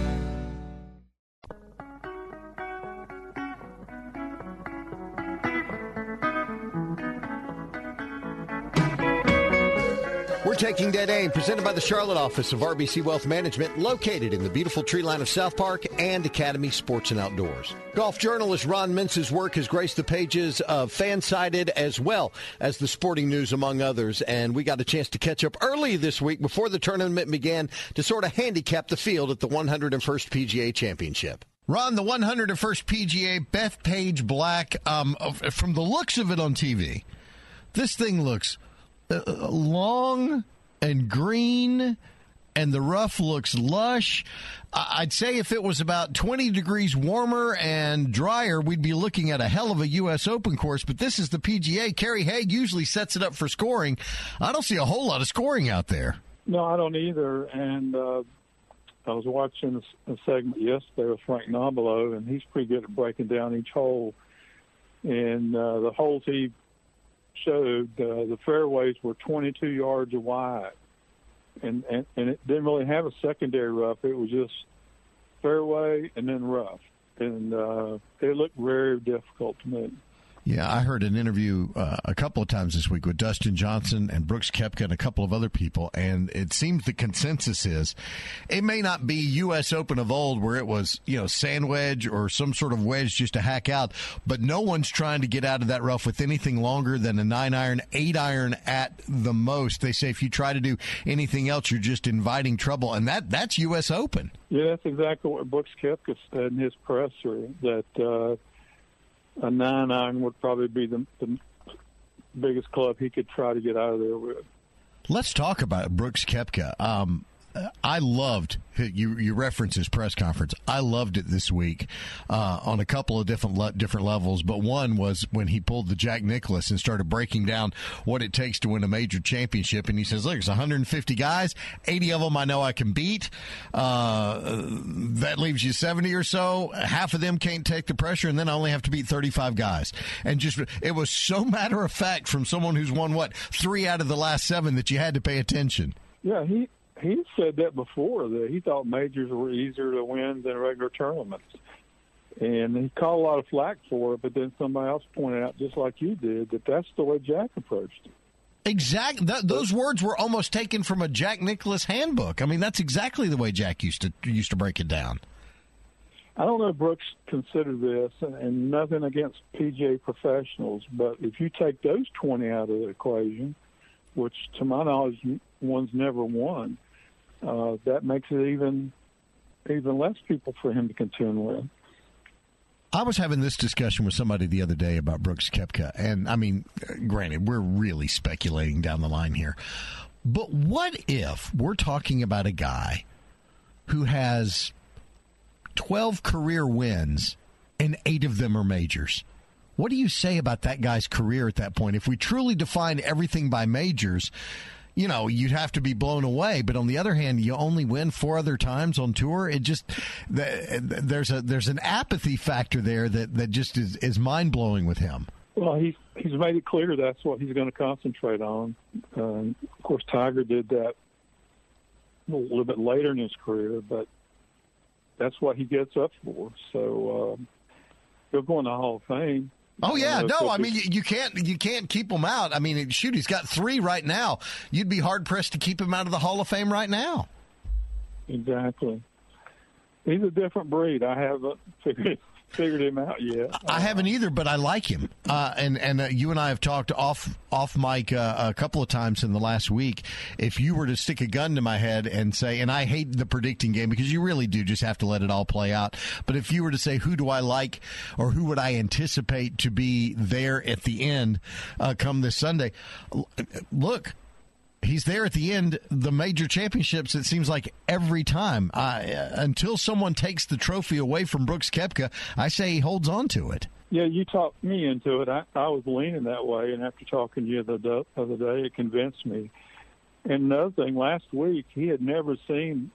We're taking dead aim, presented by the Charlotte office of RBC Wealth Management, located in the beautiful tree line of South Park and Academy Sports and Outdoors. Golf journalist Ron Mintz's work has graced the pages of Fansided as well as the Sporting News, among others, and we got a chance to catch up early this week before the tournament began to sort of handicap the field at the 101st PGA Championship. Ron, the 101st PGA, Bethpage Black, from the looks of it on TV, this thing looks long and green, and the rough looks lush. I'd say if it was about 20 degrees warmer and drier, we'd be looking at a hell of a U.S. Open course, but this is the PGA. Kerry Haig usually sets it up for scoring. I don't see a whole lot of scoring out there. No, I don't either, and I was watching a segment yesterday with Frank Nobilo, and he's pretty good at breaking down each hole. And the holes he showed, the fairways were 22 yards wide, and it didn't really have a secondary rough. It was just fairway and then rough, and it looked very difficult to me. Yeah, I heard an interview a couple of times this week with Dustin Johnson and Brooks Koepka and a couple of other people, and it seems the consensus is it may not be U.S. Open of old where it was, sand wedge or some sort of wedge just to hack out, but no one's trying to get out of that rough with anything longer than a 9-iron, 8-iron at the most. They say if you try to do anything else, you're just inviting trouble, and that's U.S. Open. Yeah, that's exactly what Brooks Koepka said in his presser, that a 9-iron would probably be the biggest club he could try to get out of there with. Let's talk about Brooks Koepka. I loved you referenced his press conference. I loved it this week on a couple of different levels, but one was when he pulled the Jack Nicklaus and started breaking down what it takes to win a major championship. And he says, look, it's 150 guys, 80 of them I know I can beat. That leaves you 70 or so. Half of them can't take the pressure, and then I only have to beat 35 guys. And just it was so matter of fact from someone who's won, 3 out of the last 7 that you had to pay attention. Yeah, he said that before, that he thought majors were easier to win than regular tournaments. And he caught a lot of flack for it, but then somebody else pointed out, just like you did, that that's the way Jack approached it. Exactly. Those words were almost taken from a Jack Nicklaus handbook. I mean, that's exactly the way Jack used to break it down. I don't know if Brooks considered this, and nothing against PGA professionals, but if you take those 20 out of the equation, which to my knowledge one's never won, that makes it even less people for him to contend with. I was having this discussion with somebody the other day about Brooks Koepka, and I mean, granted, we're really speculating down the line here, but what if we're talking about a guy who has 12 career wins and 8 of them are majors? What do you say about that guy's career at that point? If we truly define everything by majors, you'd have to be blown away. But on the other hand, you only win 4 other times on tour. It just there's an apathy factor there that just is mind blowing with him. Well, he's made it clear that's what he's going to concentrate on. Of course, Tiger did that a little bit later in his career, but that's what he gets up for. So he'll go in the Hall of Fame. Oh yeah, no, I mean you can't keep him out. I mean, shoot, he's got 3 right now. You'd be hard pressed to keep him out of the Hall of Fame right now. Exactly. He's a different breed. I haven't figured him out yet. I haven't either, but I like him. And you and I have talked off mic a couple of times in the last week. If you were to stick a gun to my head and say, and I hate the predicting game because you really do just have to let it all play out. But if you were to say, who do I like or who would I anticipate to be there at the end come this Sunday? Look, he's there at the end, the major championships, it seems like every time. Until someone takes the trophy away from Brooks Koepka, I say he holds on to it. Yeah, you talked me into it. I was leaning that way, and after talking to you the other day, it convinced me. And another thing, last week, he'd only seen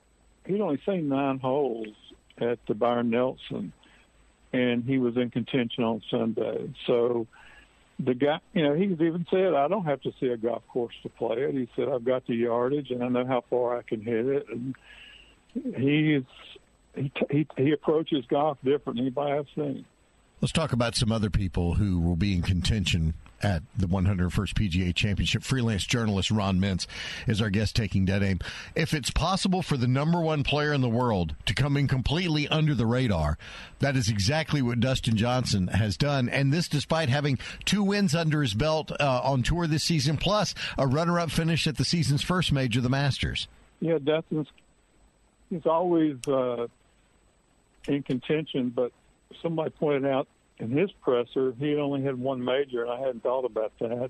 9 holes at the Byron Nelson, and he was in contention on Sunday. So the guy, he's even said, I don't have to see a golf course to play it. He said, I've got the yardage, and I know how far I can hit it. And he approaches golf different than anybody I've seen. Let's talk about some other people who will be in contention at the 101st PGA Championship. Freelance journalist Ron Mintz is our guest taking Dead Aim. If it's possible for the number 1 player in the world to come in completely under the radar, that is exactly what Dustin Johnson has done. And this despite having 2 wins under his belt on tour this season, plus a runner-up finish at the season's first major, the Masters. Yeah, he's always in contention, but somebody pointed out in his presser, he only had 1 major, and I hadn't thought about that.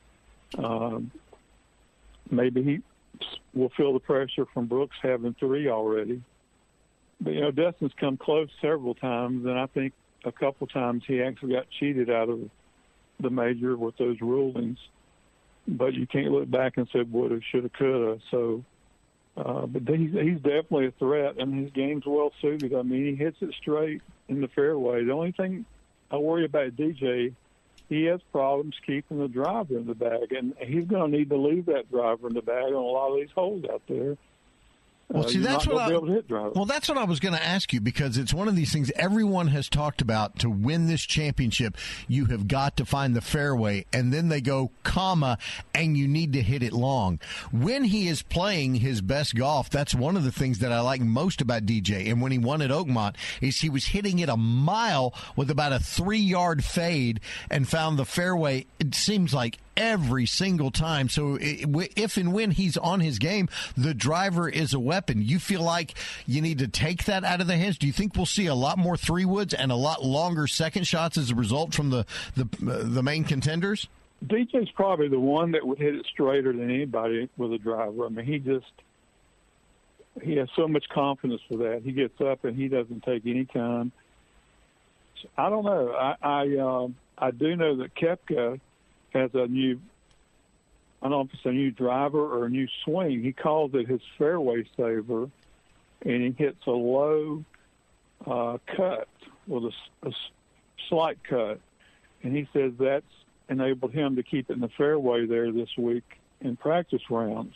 Maybe he will feel the pressure from Brooks having 3 already. But, Dustin's come close several times, and I think a couple times he actually got cheated out of the major with those rulings. But you can't look back and say, woulda, shoulda, coulda. So, but he's definitely a threat, and his game's well suited. I mean, he hits it straight in the fairway. The only thing I worry about DJ, he has problems keeping the driver in the bag, and he's going to need to leave that driver in the bag on a lot of these holes out there. Well, see, that's what I was going to ask you, because it's one of these things everyone has talked about. To win this championship, you have got to find the fairway, and then they go, and you need to hit it long. When he is playing his best golf, that's one of the things that I like most about DJ. And when he won at Oakmont, is he was hitting it a mile with about a 3-yard fade and found the fairway, it seems like, every single time. So if and when he's on his game, the driver is a weapon. You feel like you need to take that out of the hands? Do you think we'll see a lot more 3-woods and a lot longer second shots as a result from the main contenders? DJ's probably the one that would hit it straighter than anybody with a driver. I mean, he has so much confidence for that. He gets up and he doesn't take any time. So, I don't know. I do know that Koepka has a new, I don't know if it's a new driver or a new swing. He calls it his fairway saver, and he hits a low cut with a slight cut. And he says that's enabled him to keep it in the fairway there this week in practice rounds.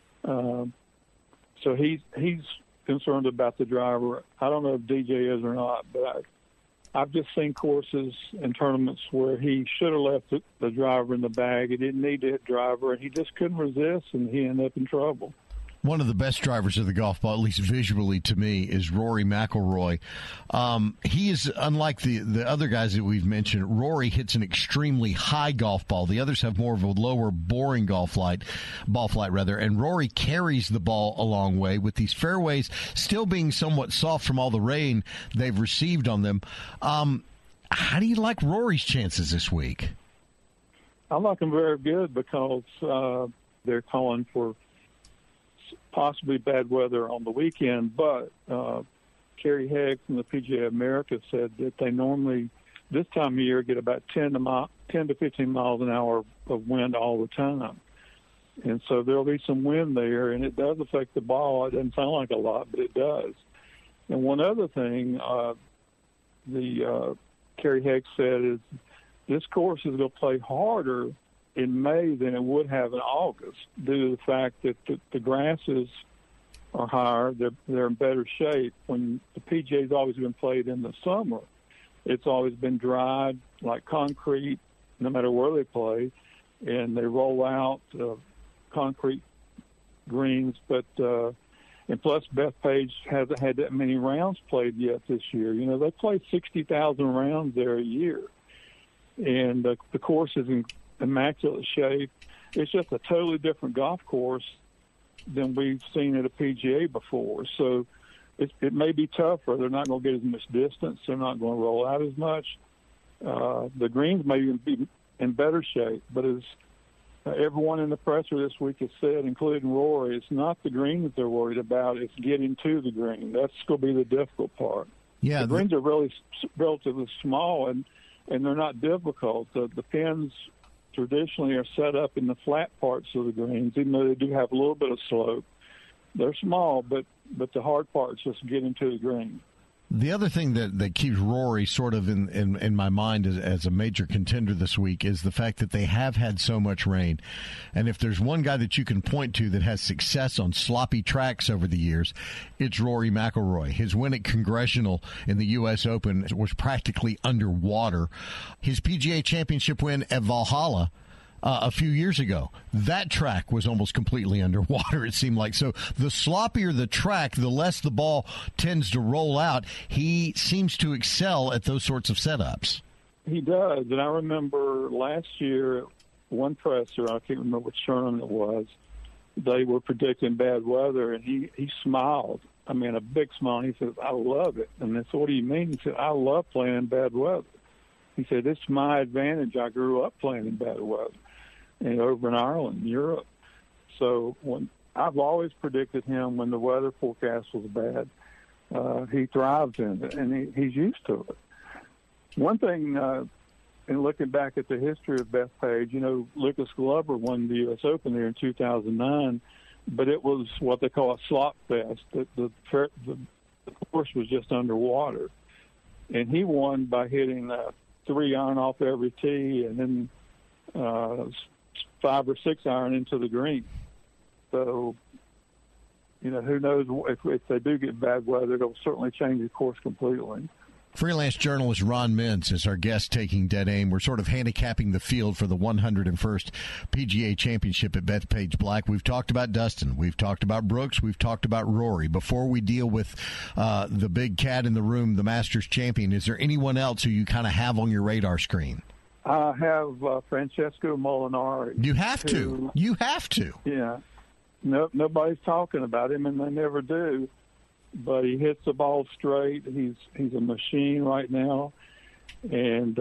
So he's concerned about the driver. I don't know if DJ is or not, but I've just seen courses and tournaments where he should have left the driver in the bag. He didn't need to hit driver, and he just couldn't resist, and he ended up in trouble. One of the best drivers of the golf ball, at least visually to me, is Rory McIlroy. He is, unlike the other guys that we've mentioned, Rory hits an extremely high golf ball. The others have more of a lower, boring ball flight, and Rory carries the ball a long way, with these fairways still being somewhat soft from all the rain they've received on them. How do you like Rory's chances this week? I like them very good because they're calling for possibly bad weather on the weekend, but Kerry Hegg from the PGA America said that they normally, this time of year, get about 10 to 15 miles an hour of wind all the time. And so there'll be some wind there, and it does affect the ball. It doesn't sound like a lot, but it does. And one other thing Kerry Hegg said is this course is going to play harder in May than it would have in August due to the fact that the grasses are higher. They're in better shape. When the PGA's always been played in the summer, it's always been dried like concrete no matter where they play, and they roll out concrete greens. But and plus Bethpage hasn't had that many rounds played yet this year. You know, they play 60,000 rounds there a year, and the course is in immaculate shape. It's just a totally different golf course than we've seen at a PGA before. So it may be tougher. They're not going to get as much distance. They're not going to roll out as much. The greens may even be in better shape. But as everyone in the presser this week has said, including Rory, it's not the green that they're worried about. It's getting to the green. That's going to be the difficult part. Yeah, the greens are really relatively small, and they're not difficult. The pins traditionally are set up in the flat parts of the greens, even though they do have a little bit of slope. They're small, but the hard part's just getting to the green. The other thing that keeps Rory sort of in my mind as a major contender this week is the fact that they have had so much rain. And if there's one guy that you can point to that has success on sloppy tracks over the years, it's Rory McIlroy. His win at Congressional in the U.S. Open was practically underwater. His PGA Championship win at Valhalla a few years ago, that track was almost completely underwater, it seemed like. So the sloppier the track, the less the ball tends to roll out. He seems to excel at those sorts of setups. He does. And I remember last year, one presser, I can't remember which tournament it was, they were predicting bad weather, and he smiled. I mean, a big smile. He said, I love it. And I said, what do you mean? He said, I love playing in bad weather. He said, it's my advantage. I grew up playing in bad weather. And over in Ireland, Europe. So I've always predicted him when the weather forecast was bad. He thrives in it, and he's used to it. One thing, in looking back at the history of Bethpage, you know, Lucas Glover won the U.S. Open there in 2009, but it was what they call a slop fest. The course was just underwater. And he won by hitting 3-iron off every tee and then 5 or 6 iron into the green. So, you know, who knows if they do get bad weather, it'll certainly change the course completely. Freelance journalist Ron Mintz is our guest taking Dead Aim. We're sort of handicapping the field for the 101st PGA Championship at Bethpage Black. We've talked about Dustin. We've talked about Brooks. We've talked about Rory. Before we deal with the big cat in the room, the Masters champion, is there anyone else who you kind of have on your radar screen? I have Francesco Molinari. You have to. You have to. Yeah. Nobody's talking about him, and they never do. But he hits the ball straight. He's a machine right now, and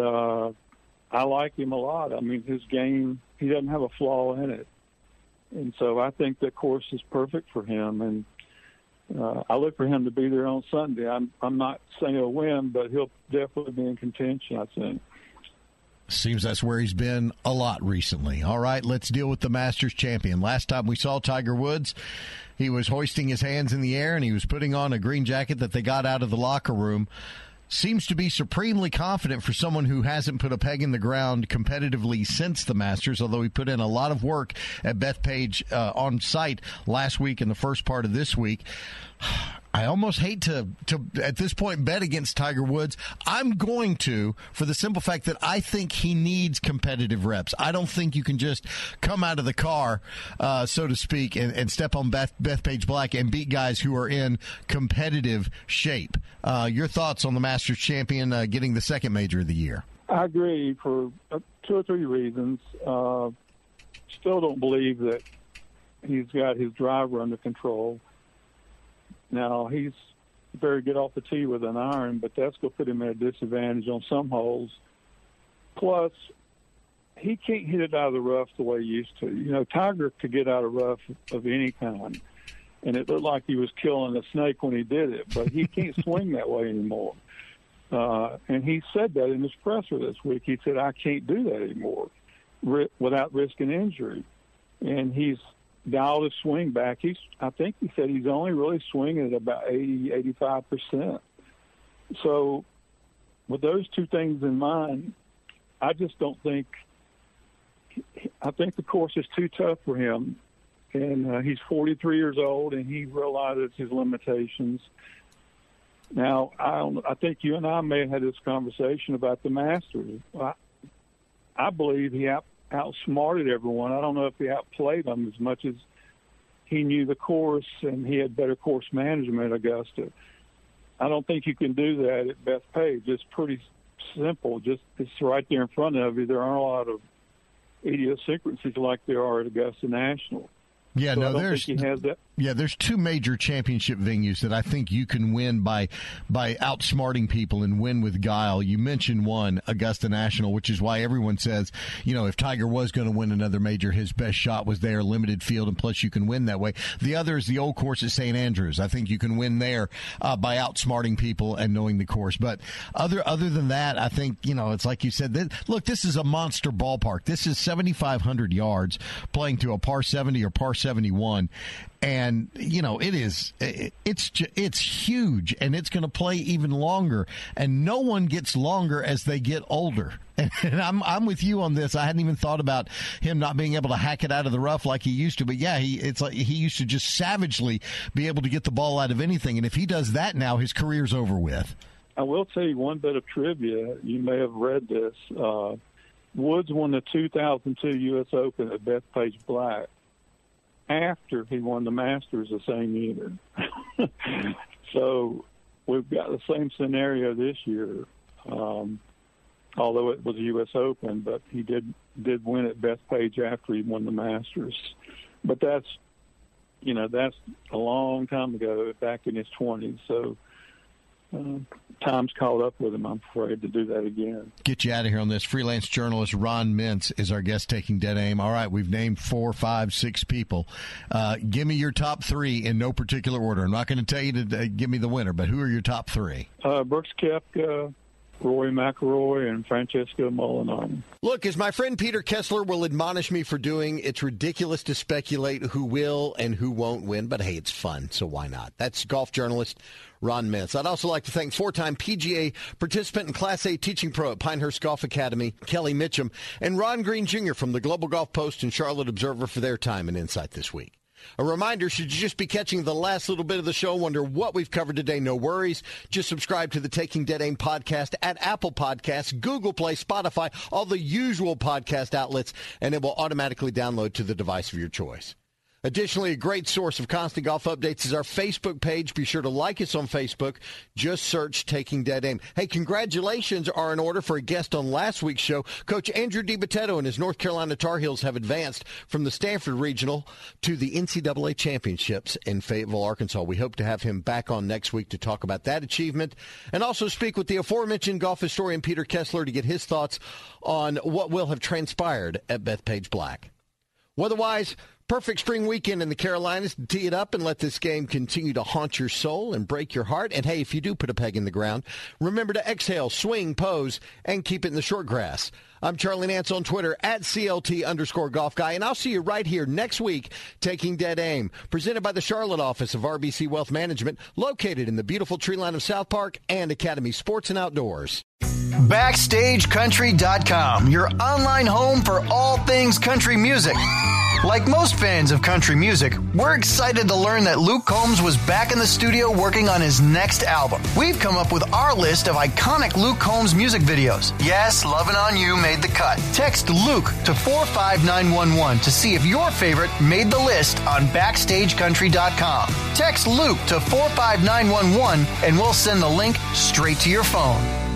I like him a lot. I mean, his game, he doesn't have a flaw in it. And so I think the course is perfect for him. And I look for him to be there on Sunday. I'm not saying he'll win, but he'll definitely be in contention, I think. Seems that's where he's been a lot recently. All right, let's deal with the Masters champion. Last time we saw Tiger Woods, he was hoisting his hands in the air and he was putting on a green jacket that they got out of the locker room. Seems to be supremely confident for someone who hasn't put a peg in the ground competitively since the Masters, although he put in a lot of work at Bethpage on site last week and the first part of this week. I almost hate to at this point bet against Tiger Woods. I'm going to, for the simple fact that I think he needs competitive reps. I don't think you can just come out of the car, so to speak, and step on Bethpage Black and beat guys who are in competitive shape. Your thoughts on the Masters champion getting the second major of the year? I agree for 2 or 3 reasons. Still don't believe that he's got his driver under control. Now, he's very good off the tee with an iron, but that's going to put him at a disadvantage on some holes. Plus, he can't hit it out of the rough the way he used to. You know, Tiger could get out of rough of any kind, and it looked like he was killing a snake when he did it, but he can't swing that way anymore. And he said that in his presser this week. He said, I can't do that anymore without risking injury. And he's dialed his swing back. I think he said he's only really swinging at about 80-85%. So with those two things in mind, I just don't think – I think the course is too tough for him. And he's 43 years old, and he realizes his limitations. Now, I think you and I may have had this conversation about the Masters. I believe he outsmarted everyone. I don't know if he outplayed them as much as he knew the course and he had better course management at Augusta. I don't think you can do that at Bethpage. It's pretty simple. It's right there in front of you. There aren't a lot of idiosyncrasies like there are at Augusta National. Yeah, so no, I don't think he has that. Yeah, there's 2 major championship venues that I think you can win by outsmarting people and win with guile. You mentioned one, Augusta National, which is why everyone says, you know, if Tiger was going to win another major, his best shot was there, limited field, and plus you can win that way. The other is the old course at St. Andrews. I think you can win there by outsmarting people and knowing the course. But other than that, I think, you know, it's like you said, look, this is a monster ballpark. This is 7,500 yards playing to a par 70 or par 71. And, you know, it's huge, and it's going to play even longer. And no one gets longer as they get older. And I'm with you on this. I hadn't even thought about him not being able to hack it out of the rough like he used to. But, yeah, it's like he used to just savagely be able to get the ball out of anything. And if he does that now, his career's over with. I will tell you one bit of trivia. You may have read this. Woods won the 2002 U.S. Open at Bethpage Black after he won the Masters the same year. So we've got the same scenario this year, although it was a U.S. Open, but he did win at Bethpage after he won the Masters. But that's a long time ago, back in his 20s. So time's caught up with him, I'm afraid, to do that again. Get you out of here on this. Freelance journalist Ron Mintz is our guest taking Dead Aim. All right, we've named 4, 5, 6 people. Give me your top 3 in no particular order. I'm not going to tell you to give me the winner, but who are your top 3? Brooks Koepka, Rory McIlroy, and Francesco Molinari. Look, as my friend Peter Kessler will admonish me for doing, it's ridiculous to speculate who will and who won't win, but hey, it's fun, so why not? That's golf journalist Ron Mintz. I'd also like to thank 4-time PGA participant and Class A teaching pro at Pinehurst Golf Academy, Kelly Mitchum, and Ron Green Jr. from the Global Golf Post and Charlotte Observer for their time and insight this week. A reminder, should you just be catching the last little bit of the show, wonder what we've covered today, no worries. Just subscribe to the Taking Dead Aim podcast at Apple Podcasts, Google Play, Spotify, all the usual podcast outlets, and it will automatically download to the device of your choice. Additionally, a great source of constant golf updates is our Facebook page. Be sure to like us on Facebook. Just search Taking Dead Aim. Hey, congratulations are in order for a guest on last week's show. Coach Andrew DiBattista and his North Carolina Tar Heels have advanced from the Stanford Regional to the NCAA Championships in Fayetteville, Arkansas. We hope to have him back on next week to talk about that achievement and also speak with the aforementioned golf historian Peter Kessler to get his thoughts on what will have transpired at Bethpage Black. Weather-wise, Perfect spring weekend in the Carolinas to tee it up and let this game continue to haunt your soul and break your heart. And, hey, if you do put a peg in the ground, remember to exhale, swing, pose, and keep it in the short grass. I'm Charlie Nance on Twitter at CLT_golf guy, and I'll see you right here next week taking Dead Aim, presented by the Charlotte office of RBC Wealth Management, located in the beautiful tree line of South Park and Academy Sports and Outdoors. BackstageCountry.com, your online home for all things country music. Like most fans of country music, we're excited to learn that Luke Combs was back in the studio working on his next album. We've come up with our list of iconic Luke Combs music videos. Yes, Lovin' On You made the cut. Text Luke to 45911 to see if your favorite made the list on BackstageCountry.com. Text Luke to 45911 and we'll send the link straight to your phone.